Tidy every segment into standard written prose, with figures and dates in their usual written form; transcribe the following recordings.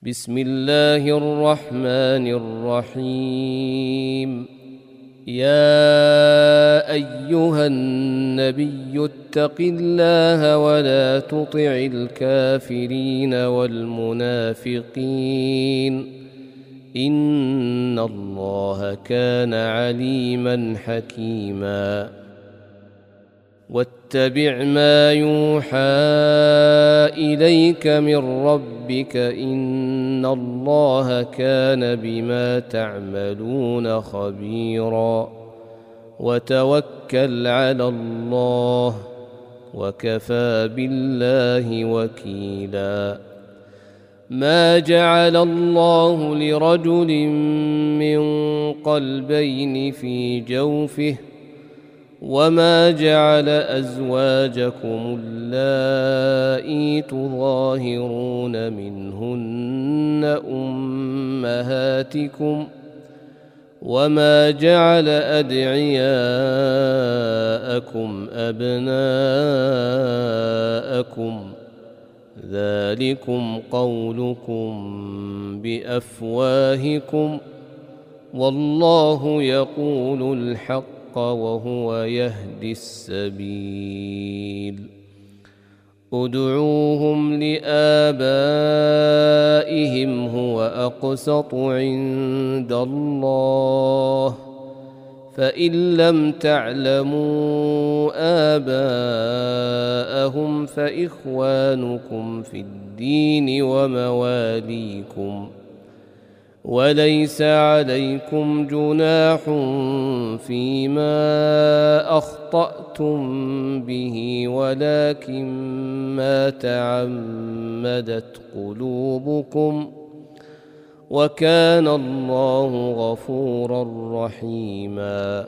بسم الله الرحمن الرحيم. يا أيها النبي اتق الله ولا تطع الكافرين والمنافقين إن الله كان عليما حكيما. واتبع ما يوحى إليك من ربك إن الله كان بما تعملون خبيرا. وتوكل على الله وكفى بالله وكيلا. ما جعل الله لرجل من قلبين في جوفه وما جعل أزواجكم اللائي تظاهرون منهن أمهاتكم وما جعل أدعياءكم أبناءكم ذلكم قولكم بأفواهكم والله يقول الحق وهو يهدي السبيل. ادعوهم لآبائهم هو أقسط عند الله فإن لم تعلموا آباءهم فإخوانكم في الدين ومواليكم وليس عليكم جناح فيما أخطأتم به ولكن ما تعمدت قلوبكم وكان الله غفورا رحيما.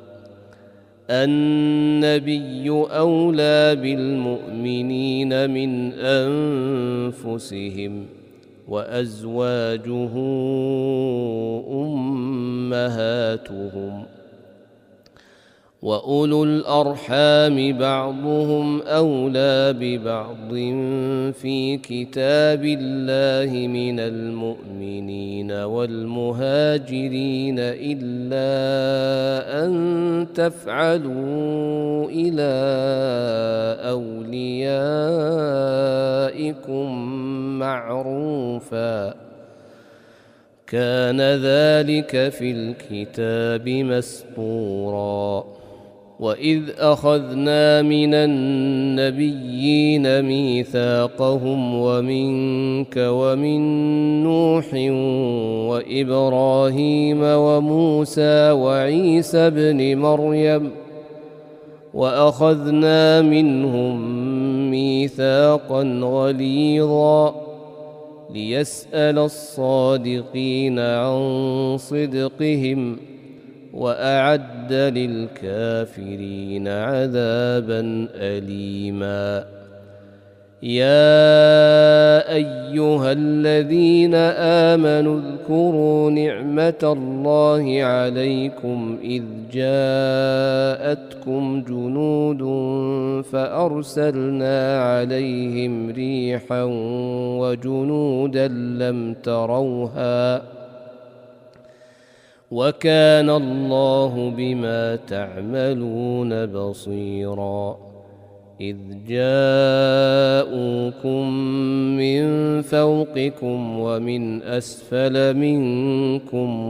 النبي أولى بالمؤمنين من أنفسهم وأزواجه أمهاتهم وأولو الأرحام بعضهم أولى ببعض في كتاب الله من المؤمنين والمهاجرين إلا أن تفعلوا إلى أوليائكم معروفا كان ذلك في الكتاب مسطورا. وإذ أخذنا من النبيين ميثاقهم ومنك ومن نوح وإبراهيم وموسى وعيسى ابن مريم وأخذنا منهم ميثاقا غليظا ليسأل الصادقين عن صدقهم وأعد للكافرين عذابا أليما. يا أيها الذين آمنوا اذكروا نعمة الله عليكم إذ جاءتكم جنود فأرسلنا عليهم ريحا وجنودا لم تروها وكان الله بما تعملون بصيرا. إذ جاءوكم من فوقكم ومن أسفل منكم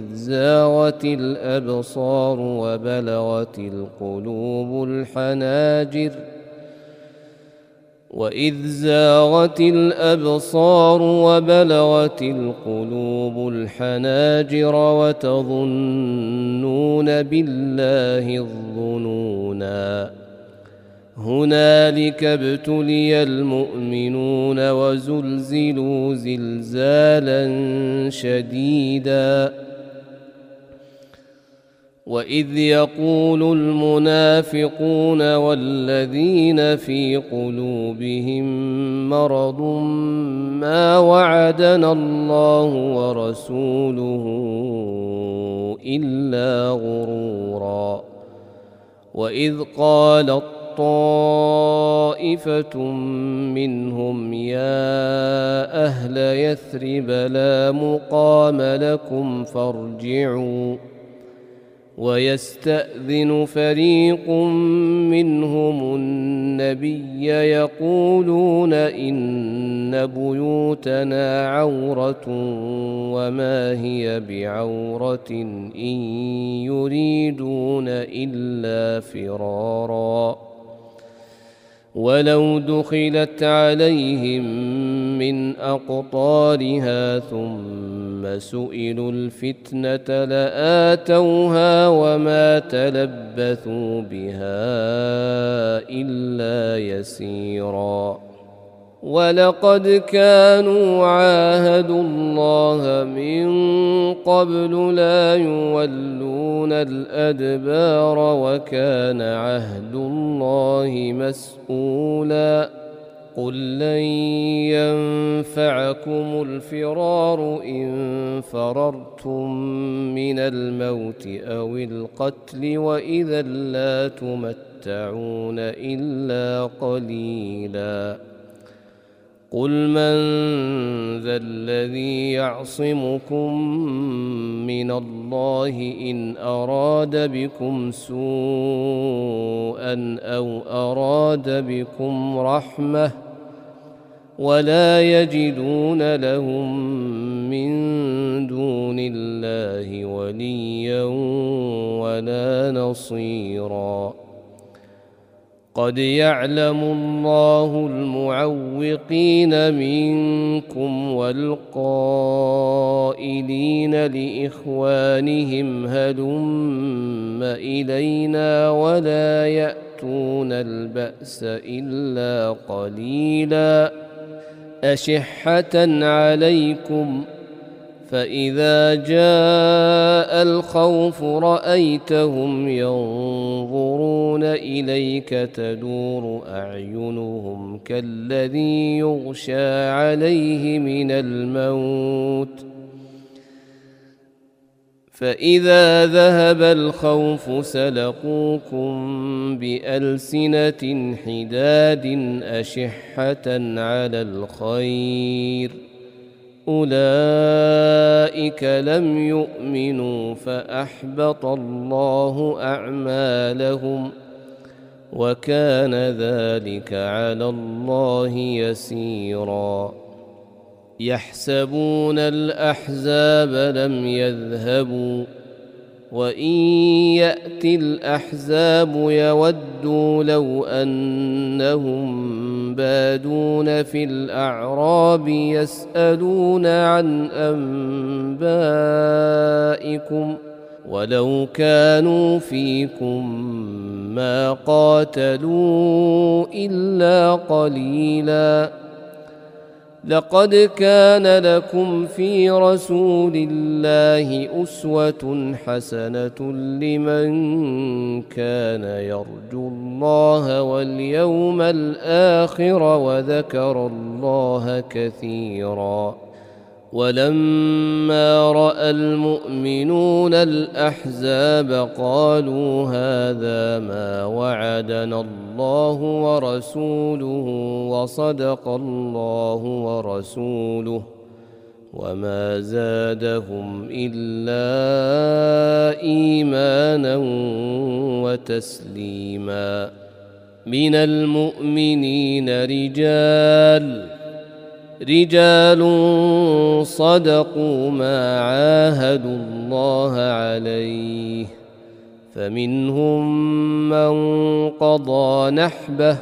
وإذ زاغت الأبصار وبلغت القلوب الحناجر وتظنون بالله الظنونا. هنالك ابتلي المؤمنون وزلزلوا زلزالا شديدا. وإذ يقول المنافقون والذين في قلوبهم مرض ما وعدنا الله ورسوله إلا غرورا. وإذ قالت طائفة منهم يا أهل يثرب لا مقام لكم فارجعوا ويستأذن فريق منهم النبي يقولون إن بيوتنا عورة وما هي بعورة إن يريدون إلا فرارا ولو دخلت عليهم من أقطارها ثم سئلوا الفتنة لآتوها وما تلبثوا بها إلا يسيرا ولقد كانوا عاهدوا الله من قبل لا يولون الأدبار وكان عهد الله مسؤولا قل لن ينفعكم الفرار إن فررتم من الموت أو القتل وإذا لا تمتعون إلا قليلا قل من ذا الذي يعصمكم من الله إن أراد بكم سوءا أو أراد بكم رحمة ولا يجدون لهم من دون الله وليا ولا نصيرا قد يعلم الله المعوقين منكم والقائلين لإخوانهم هلم إلينا ولا يأتون البأس إلا قليلا أشحة عليكم فإذا جاء الخوف رأيتهم ينظرون إليك تدور أعينهم كالذي يغشى عليه من الموت فإذا ذهب الخوف سلقوكم بألسنة حداد أشحة على الخير أولئك لم يؤمنوا فأحبط الله أعمالهم وكان ذلك على الله يسيرا يحسبون الأحزاب لم يذهبوا وإن يأتي الأحزاب يودوا لو أنهم بادون في الأعراب يسألون عن أنبائكم ولو كانوا فيكم ما قاتلوا إلا قليلا لقد كان لكم في رسول الله أسوة حسنة لمن كان يرجو الله واليوم الآخر وذكر الله كثيرا ولما رأى المؤمنون الأحزاب قالوا هذا ما وعدنا الله ورسوله وصدق الله ورسوله وما زادهم إلا إيمانا وتسليما من المؤمنين رجال صدقوا ما عاهدوا الله عليه فمنهم من قضى نحبه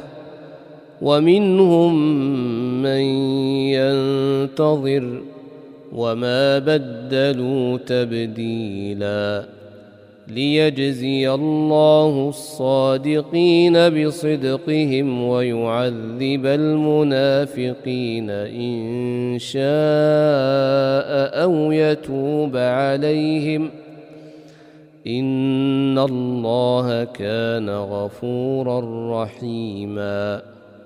ومنهم من ينتظر وما بدلوا تبديلا ليجزي الله الصادقين بصدقهم ويعذب المنافقين إن شاء أو يتوب عليهم إن الله كان غفورا رحيما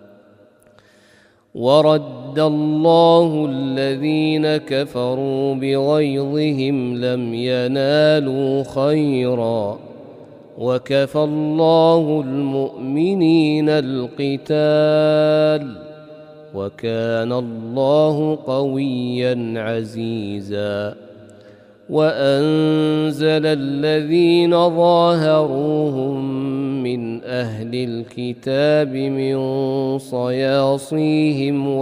ورد الله الذين كفروا بغيظهم لم ينالوا خيرا وكفى الله المؤمنين القتال وكان الله قويا عزيزا وأنزل الذين ظاهروهم من أهل الكتاب من صياصيهم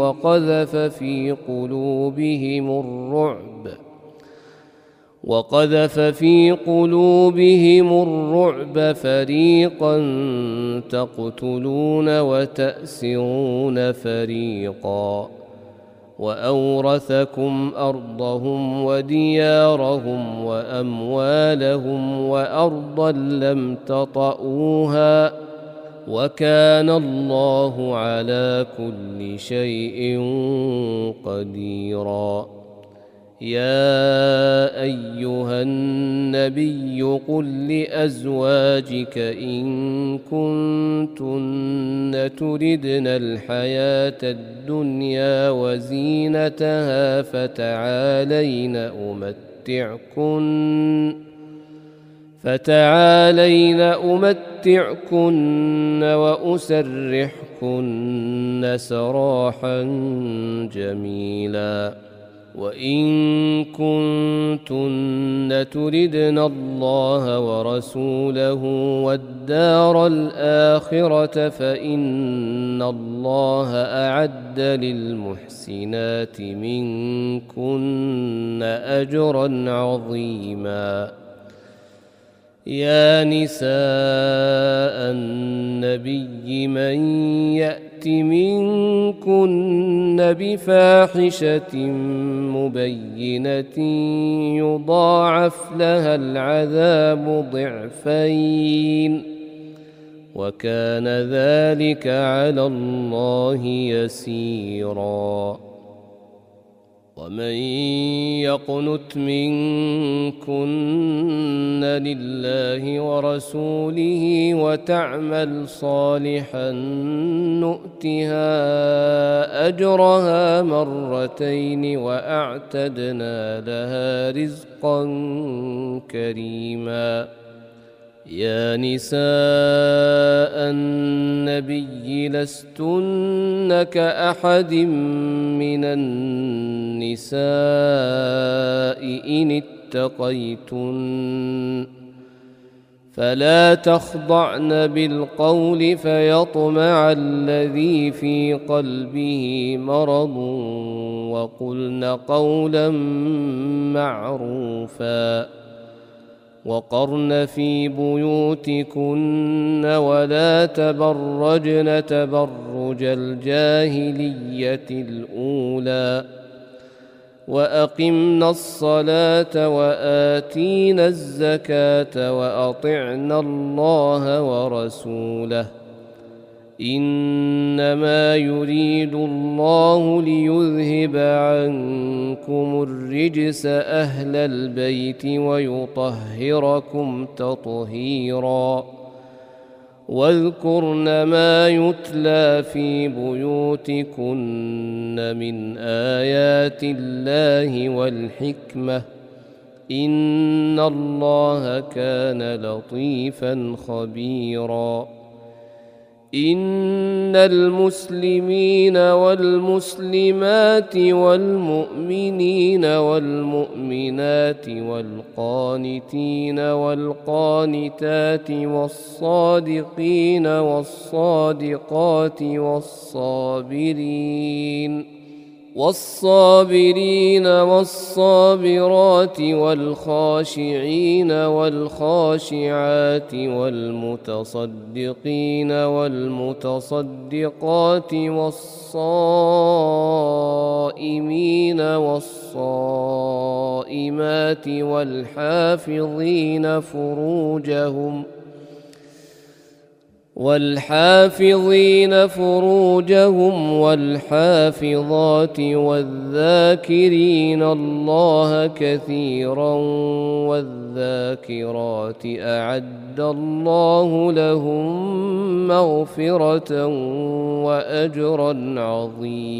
وقذف في قلوبهم الرعب فريقا تقتلون وتأسرون فريقا وأورثكم أرضهم وديارهم وأموالهم وأرضا لم تطئوها وكان الله على كل شيء قديرا يا أيها النبي قل لأزواجك إن كنتن تردن الحياة الدنيا وزينتها فتعالين أمتعكن وأسرحكن سراحا جميلا وإن كنتن تردن الله ورسوله والدار الآخرة فإن الله أعد للمحسنات منكن أجرا عظيما يا نساء النبي من يأت منكن بفاحشة مبينة يضاعف لها العذاب ضعفين وكان ذلك على الله يسيرا ومن يقنت منكن لله ورسوله وتعمل صالحا نؤتها أجرها مرتين وأعتدنا لها رزقا كريما يا نساء النبي لستن كأحد من النساء إن اتقيتن فلا تخضعن بالقول فيطمع الذي في قلبه مرض وقلن قولا معروفا وقرن في بيوتكن ولا تبرجن تبرج الجاهلية الأولى وأقمنا الصلاة وآتينا الزكاة وأطعنا الله ورسوله إنما يريد الله ليذهب عنكم الرجس أهل البيت ويطهركم تطهيرا واذكرن ما يتلى في بيوتكن من آيات الله والحكمة إن الله كان لطيفا خبيرا إن المسلمين والمسلمات والمؤمنين والمؤمنات والقانتين والقانتات والصادقين والصادقات والصابرين والصابرات والخاشعين والخاشعات والمتصدقين والمتصدقات والصائمين والصائمات والحافظين فروجهم والحافظات والذاكرين الله كثيرا والذاكرات أعد الله لهم مغفرة وأجرا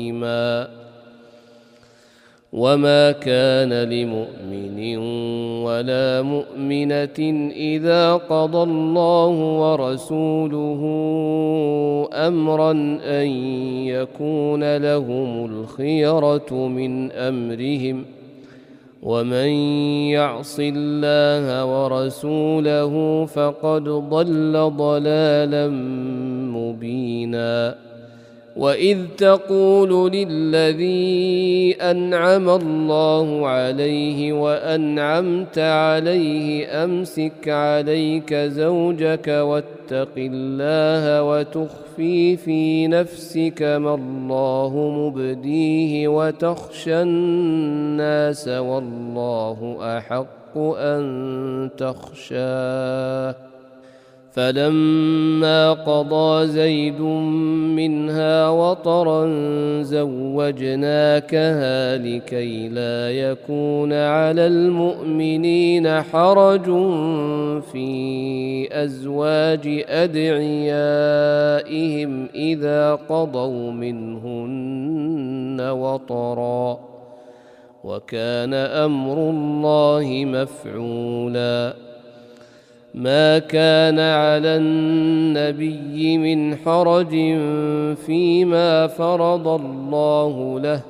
عظيما وما كان لمؤمن ولا مؤمنة إذا قضى الله ورسوله أمرا أن يكون لهم الخيرة من أمرهم ومن يعص الله ورسوله فقد ضل ضلالا مبينا وإذ تقول للذي أنعم الله عليه وأنعمت عليه أمسك عليك زوجك واتق الله وتخفي في نفسك ما الله مبديه وتخشى الناس والله أحق أن تخشاه فلما قضى زيد منها وطرا زوجناكها لكي لا يكون على المؤمنين حرج في أزواج أدعيائهم إذا قضوا منهن وطرا وكان أمر الله مفعولا ما كان على النبي من حرج فيما فرض الله له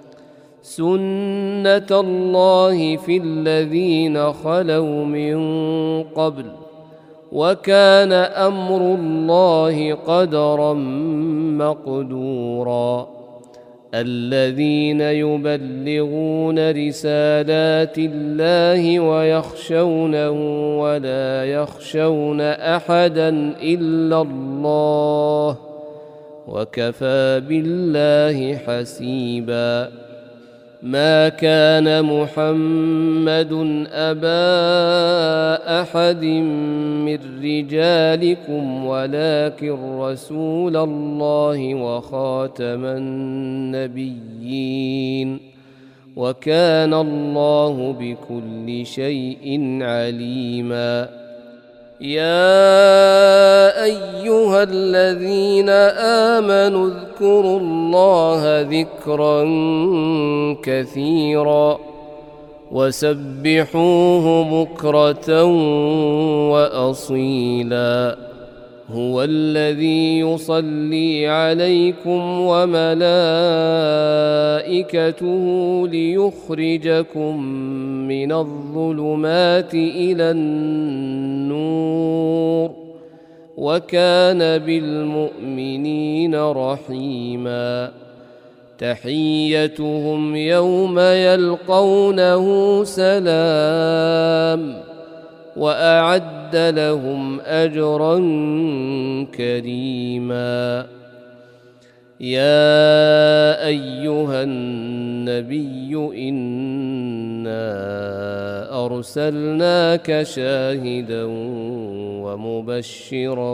سنة الله في الذين خلوا من قبل وكان أمر الله قدرا مقدورا الذين يبلغون رسالات الله ويخشونه ولا يخشون أحدا إلا الله وكفى بالله حسيبا ما كان محمد أبا أحد من رجالكم ولكن رسول الله وخاتم النبيين وكان الله بكل شيء عليما يا أيها الذين آمنوا اذكروا الله ذكرا كثيرا وسبحوه بكرة وأصيلا هو الذي يصلي عليكم وملائكته ليخرجكم من الظلمات إلى النور وكان بالمؤمنين رحيما تحيتهم يوم يلقونه سلام وأعد لهم أجرا كريما يا أيها النبي إنا أرسلناك شاهدا ومبشرا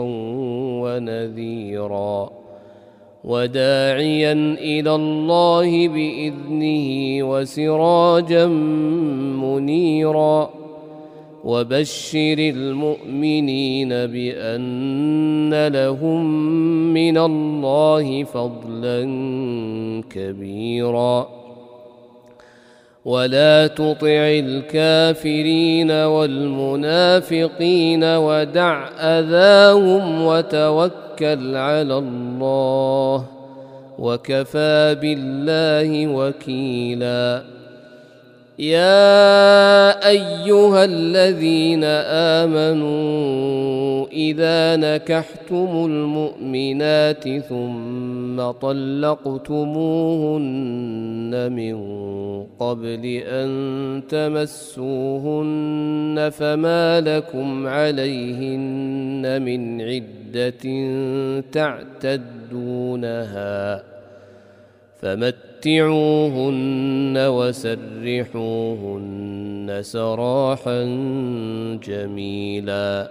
ونذيرا وداعيا إلى الله بإذنه وسراجا منيرا وبشر المؤمنين بأن لهم من الله فضلا كبيرا ولا تطع الكافرين والمنافقين ودع أذاهم وتوكل على الله وكفى بالله وكيلا يا أيها الذين آمنوا إذا نكحتم المؤمنات ثم طلقتموهن من قبل أن تمسوهن فما لكم عليهن من عدة تعتدونها فمتعوهن وسرحوهن سراحا جميلا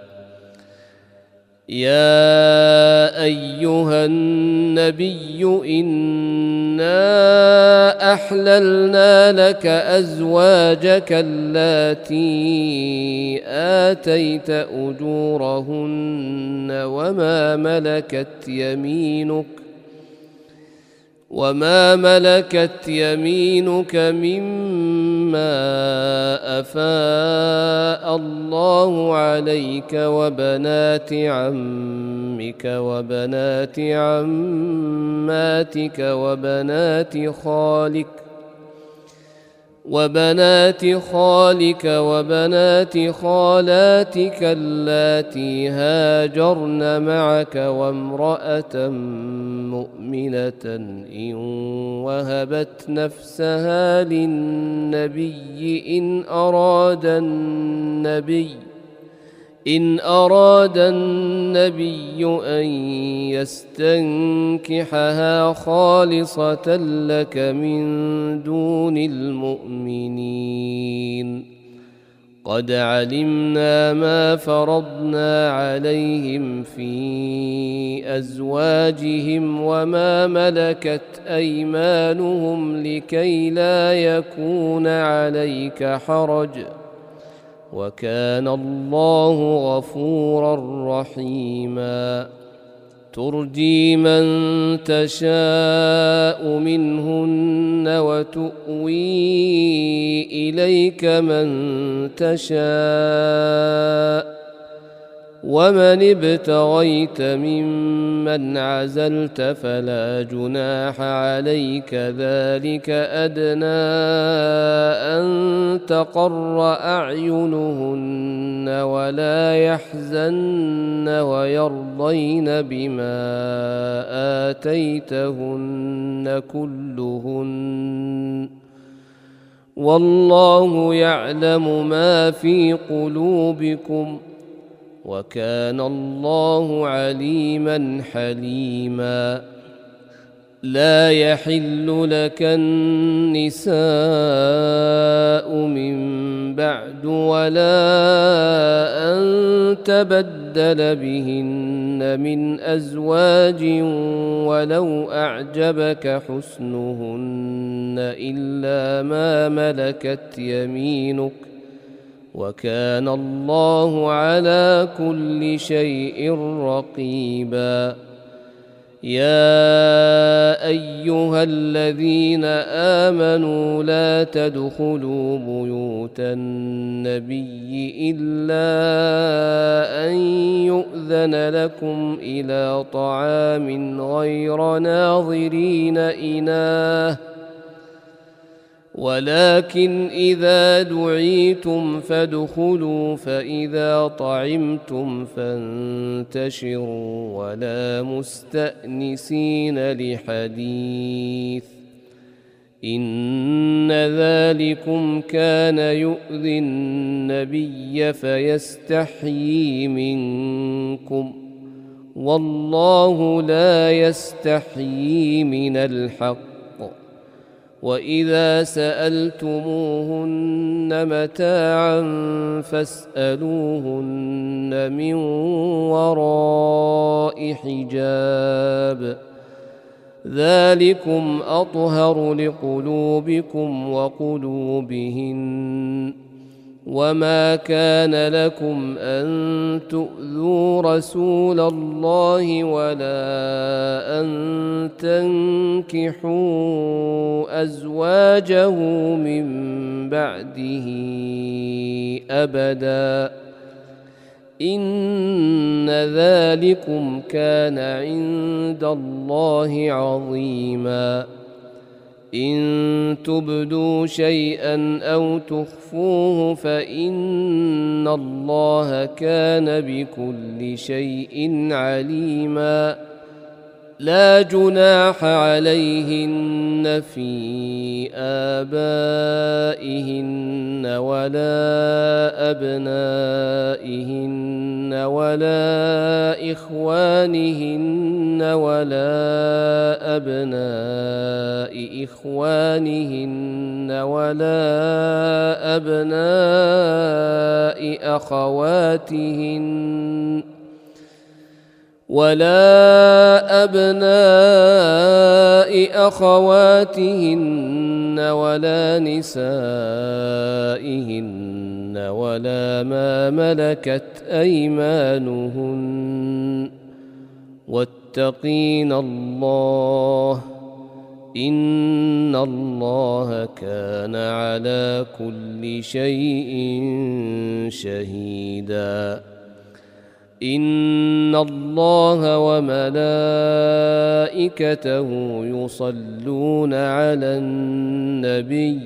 يا أيها النبي إنا أحللنا لك أزواجك اللاتي آتيت أجورهن وما ملكت يمينك مما أفاء الله عليك وبنات عمك وبنات عماتك وبنات خالك وبنات خالاتك اللاتي هاجرن معك وامرأة مؤمنة إن وهبت نفسها للنبي إن أراد النبي أن يستنكحها خالصة لك من دون المؤمنين قد علمنا ما فرضنا عليهم في أزواجهم وما ملكت أيمانهم لكي لا يكون عليك حرج وكان الله غفورا رحيما ترجي من تشاء منهن وتؤوي إليك من تشاء ومن ابتغيت ممن عزلت فلا جناح عليك ذلك أدنى أن تقر أعينهن ولا يحزن ويرضين بما آتيتهن كلهن والله يعلم ما في قلوبكم وكان الله عليما حليما لا يحل لك النساء من بعد ولا أن تبدل بهن من أزواج ولو أعجبك حسنهن إلا ما ملكت يمينك وكان الله على كل شيء رقيبا يا أيها الذين آمنوا لا تدخلوا بيوت النبي إلا أن يؤذن لكم إلى طعام غير ناظرين إناه ولكن إذا دعيتم فادخلوا فإذا طعمتم فانتشروا ولا مستأنسين لحديث إن ذلكم كان يؤذي النبي فيستحيي منكم والله لا يستحيي من الحق وإذا سألتموهن متاعا فاسألوهن من وراء حجاب ذلكم أطهر لقلوبكم وقلوبهن وما كان لكم أن تؤذوا رسول الله ولا أن تنكحوا أزواجه من بعده أبدا إن ذلكم كان عند الله عظيما إن تبدوا شيئا أو تخفوه فإن الله كان بكل شيء عليما لا جناح عليهن في آبائهن ولا أبنائهن ولا إخوانهن ولا أبناء إخوانهن ولا أبناء أخواتهن ولا نسائهن ولا ما ملكت أيمانهن واتقين الله إن الله كان على كل شيء شهيدا إن الله وملائكته يصلون على النبي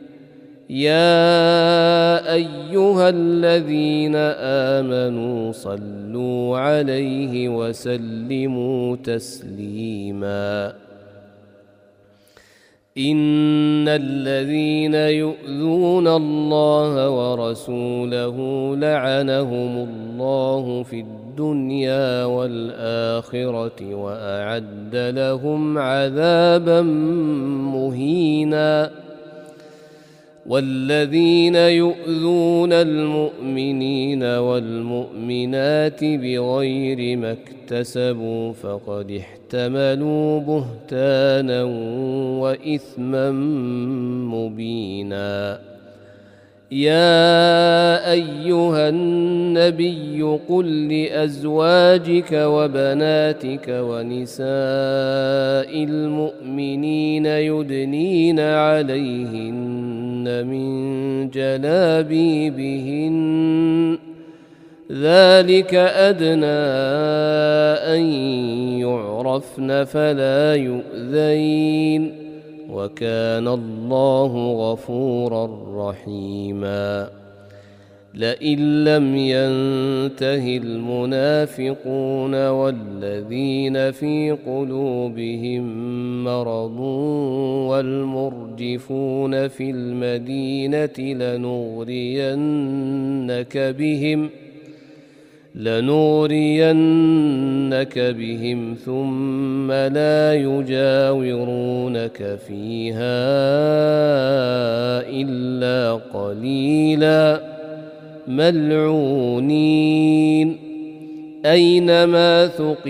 يا أيها الذين آمنوا صلوا عليه وسلموا تسليما إن الذين يؤذون الله ورسوله لعنهم الله في الدنيا والآخرة وأعد لهم عذابا مهينا والذين يؤذون المؤمنين والمؤمنات بغير ما اكتسبوا فقد احتملوا بهتانا وإثما مبينا يا أيها النبي قل لأزواجك وبناتك ونساء المؤمنين يدنين عليهن من جلابيبهن ذلك أدنى أن يعرفن فلا يؤذين وكان الله غفورا رحيما لئن لم ينته المنافقون والذين في قلوبهم مرض والمرجفون في المدينة لنغرينك بهم ثم لا يجاورونك فيها إلا قليلا ملعونين أينما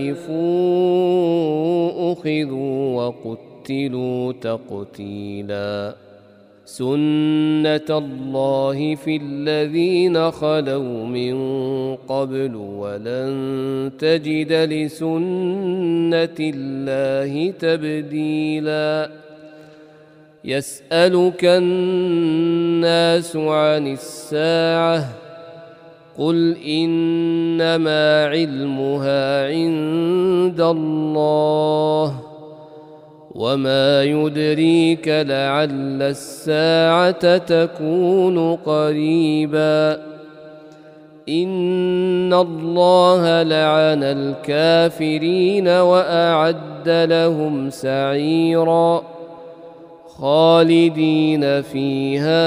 ثقفوا أخذوا وقتلوا تقتيلا سنة الله في الذين خلوا من قبل ولن تجد لسنة الله تبديلا يسألك الناس عن الساعة قل إنما علمها عند الله وما يدريك لعل الساعة تكون قريبا إن الله لعن الكافرين وأعد لهم سعيرا خالدين فيها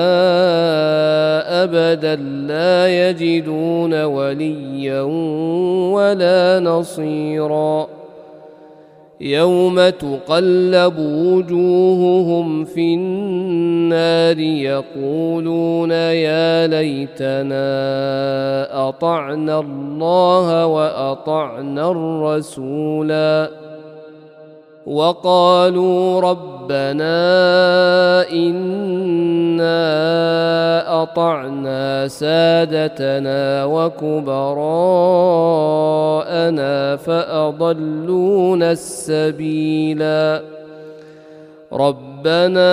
أبدا لا يجدون وليا ولا نصيرا يوم تقلب وجوههم في النار يقولون يا ليتنا أطعنا الله وأطعنا الرسولا وقالوا ربنا إنا أطعنا سادتنا وكبراءنا فأضلونا السبيلا ربنا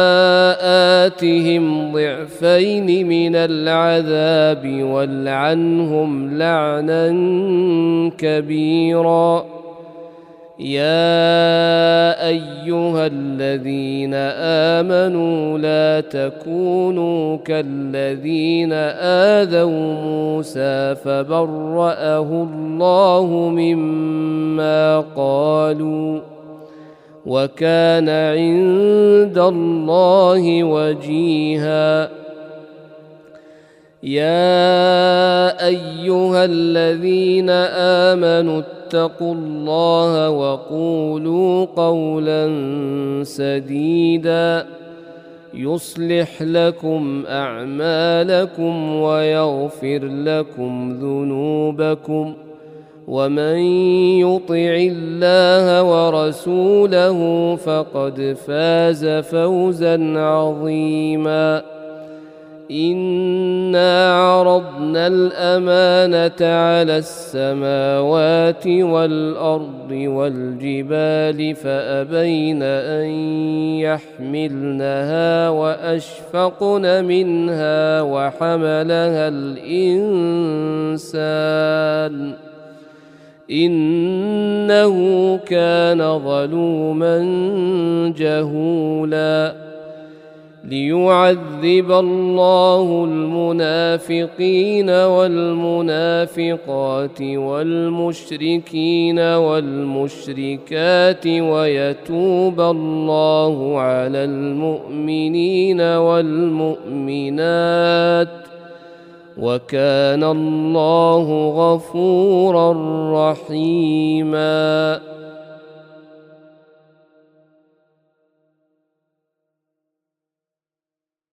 آتهم ضعفين من العذاب والعنهم لعنا كبيرا يا أيها الذين آمنوا لا تكونوا كالذين آذوا موسى فبرأه الله مما قالوا وكان عند الله وجيها يا أيها الذين آمنوا اتقوا الله وقولوا قولا سديدا يصلح لكم أعمالكم ويغفر لكم ذنوبكم ومن يطع الله ورسوله فقد فاز فوزا عظيما إنا عرضنا الأمانة على السماوات والأرض والجبال فأبين أن يحملنها وأشفقن منها وحملها الإنسان إنه كان ظلوما جهولا ليعذب الله المنافقين والمنافقات والمشركين والمشركات ويتوب الله على المؤمنين والمؤمنات وكان الله غفورا رحيما.